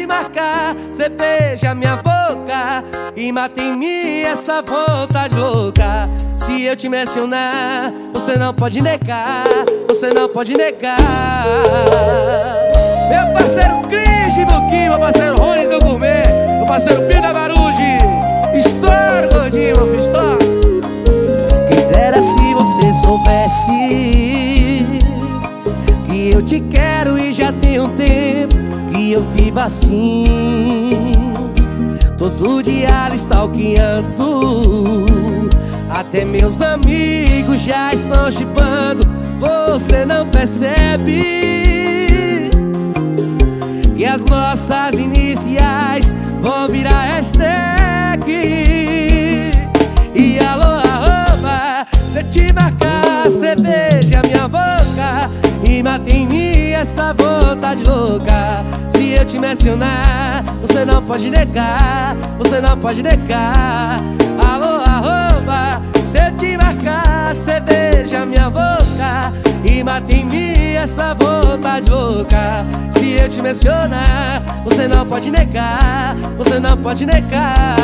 te marcar, cê beija minha boca e mata em mim essa vontade louca. Se eu te mencionar, você não pode negar, você não pode negar. Meu parceiro Cris de Buquim, meu parceiro Rony do Gourmet, meu parceiro Pio da Maruji. Estoura, gordinho, meu filho, estoura. Quem dera se você soubesse que eu te quero e já tem um tempo que eu vivo assim. Todo dia stalkeando, até meus amigos já estão chipando. Você não percebe que as nossas iniciais vão virar hashtag. E alô, arroba, cê te marcar, cê beija minha boca e mata em mim essa vontade louca. Se eu te mencionar, você não pode negar, você não pode negar. Alô, arroba, se eu te marcar, cê beija minha boca e mata em mim essa vontade louca. Se eu te mencionar, você não pode negar, você não pode negar.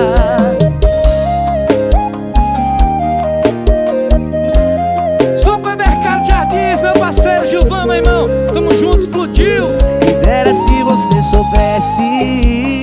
Supermercado Jardins, meu parceiro Gilvan, meu irmão, tamo junto, explodiu. Quem dera se você soubesse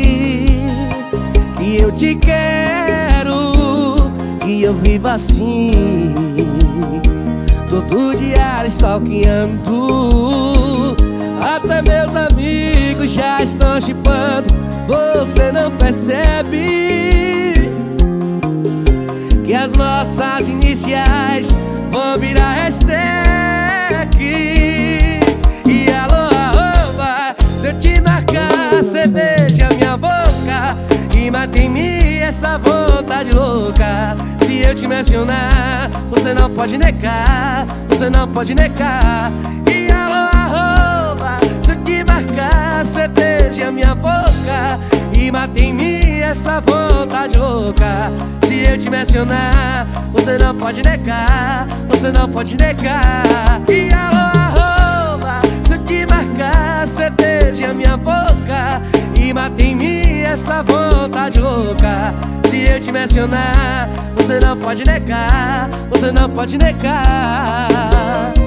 que eu te quero, que eu vivo assim. Todo dia stalkeando, até meus amigos já estão chipando. Você não percebe que as nossas iniciais vão virar hashtag. E alô, arroba, se eu te marcar, cê beija minha boca e mata em mim essa vontade louca. Se eu te mencionar, você não pode negar, você não pode negar. E alô, arroba, se eu te marcar, cê beija minha boca e mata em mim essa vontade louca. Se eu te mencionar, você não pode negar, você não pode negar. E alô, arroba, se eu te marcar, cê beija minha boca e mata em mim essa vontade louca. Se eu te mencionar, você não pode negar, você não pode negar.